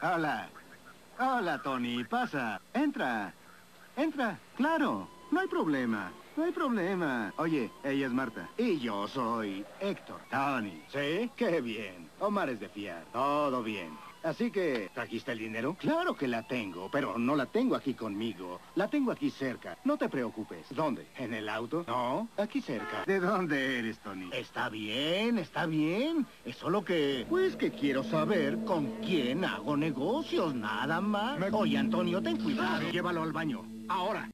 Hola. Hola, Tony. Pasa. Entra. Entra. Claro. No hay problema. No hay problema. Oye, ella es Marta. Y yo soy Héctor. Tony. ¿Sí? Qué bien. Omar es de fiar. Todo bien. Así que, ¿trajiste el dinero? Claro que la tengo, pero no la tengo aquí conmigo. La tengo aquí cerca. No te preocupes. ¿Dónde? ¿En el auto? No, aquí cerca. ¿De dónde eres, Tony? Está bien, está bien. Es solo que, pues que quiero saber con quién hago negocios, nada más. Oye, Antonio, ten cuidado. Llévalo al baño. Ahora.